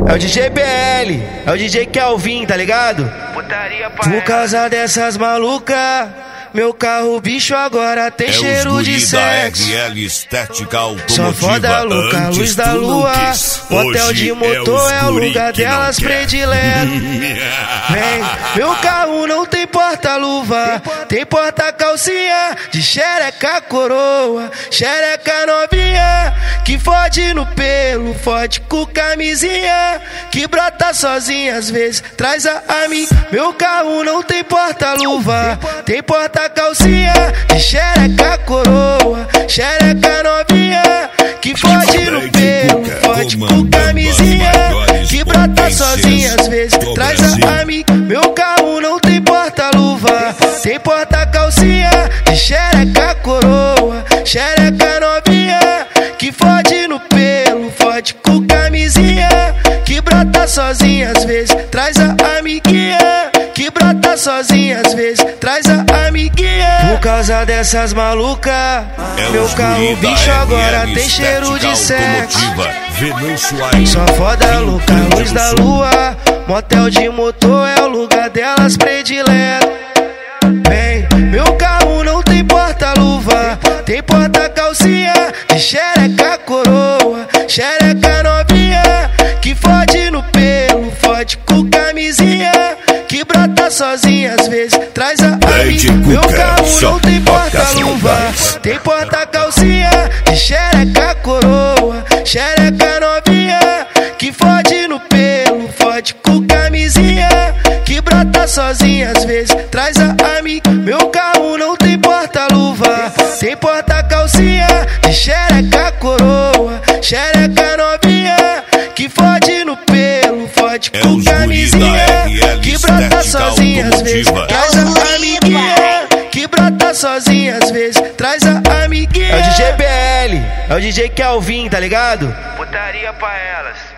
É o DJ BL, é o DJ Kelvin, tá ligado? Por causa dessas malucas, meu carro bicho agora tem cheiro de sexo. Só foda louca, luz da lua, hotel de motor é o lugar delas predileto. Vem, meu carro não tem porta-luva, tem porta-calcinha de xereca coroa, xereca novinha, que fode no pelo, fode com camisinha, que brota sozinha às vezes, traz a amiga. Meu carro não tem porta-luva, tem porta-calcinha de xereca coroa, xereca novinha, que fode no pelo, fode com camisinha, que brota sozinha às vezes, traz a amiga. Meu carro não tem porta-luva, tem porta-calcinha de xereca coroa, xereca novinha, que fode no pelo, fode com camisinha, que brota sozinha às vezes, traz a amiguinha, que brota sozinha às vezes, traz a amiguinha. Por causa dessas malucas, meu carro bicho agora tem cheiro de sexo. Só foda louca, luz da lua, motel de motor é o lugar delas predileto. Vem, meu carro não tem porta-luva, tem porta-calcinha de xereca coroa, xereca novinha, que fode no pelo, fode com camisinha, que brota sozinha às vezes, traz a amiga. Meu carro não tem porta-luva, tem porta-calcinha de xereca coroa, xereca novinha, que fode no pelo, fode com camisinha, que brota sozinha às vezes, traz a amiga. Meu carro não tem porta-luva, tem porta-calcinha de xereca coroa, xereca novinha, que fode no pelo, fode com camisinha, que brota sozinha às vezes, traz a amiguinha, que brota sozinha às vezes, traz a amiguinha. É o DJ BL, é o DJ Kelvin, tá ligado? Putaria pra elas.